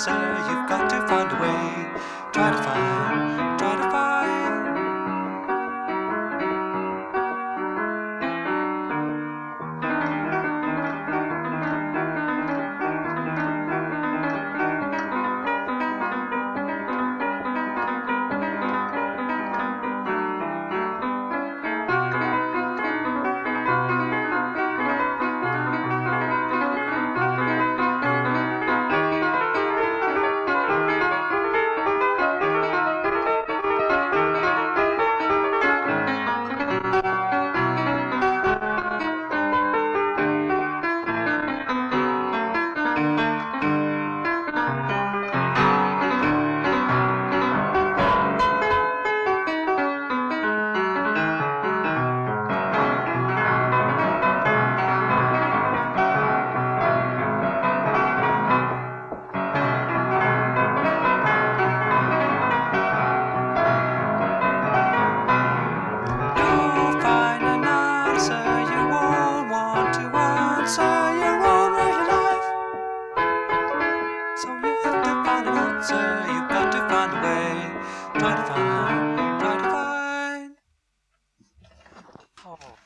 answer, you've got to find a way. Try to find, try to find. You've got to find a way. Try to find, try to find. Oh.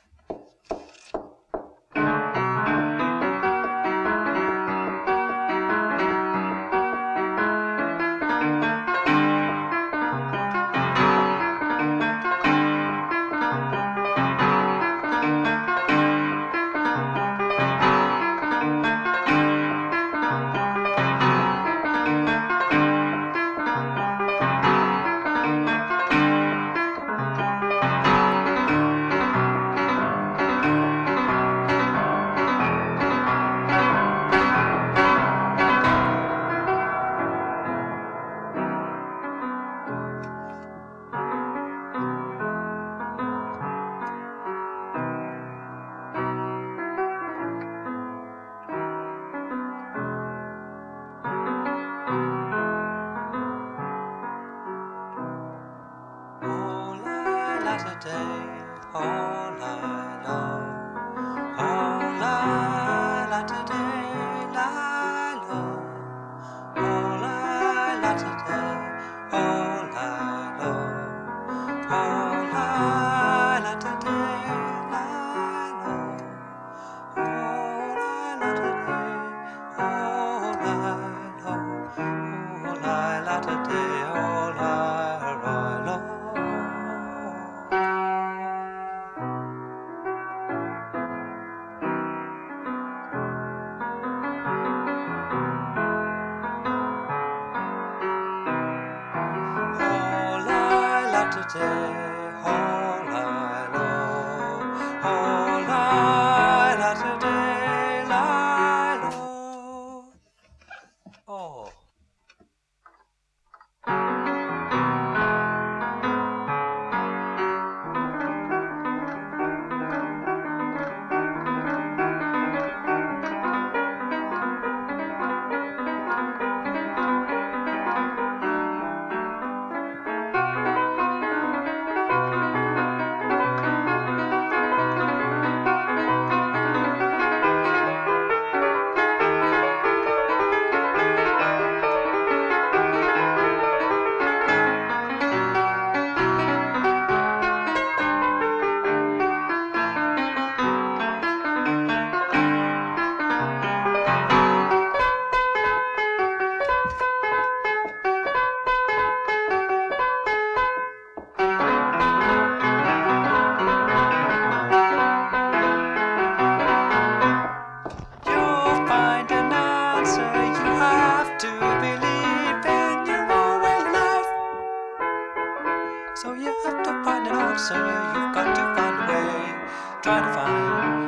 Today, all night long, all night today, lie low, all night today, all night long, all night today, lie low, all night today, all night long, all night today, all night long. Today, all night long, all night today, lie low. Oh. So you have to find an answer, you've got to find a way. Try to find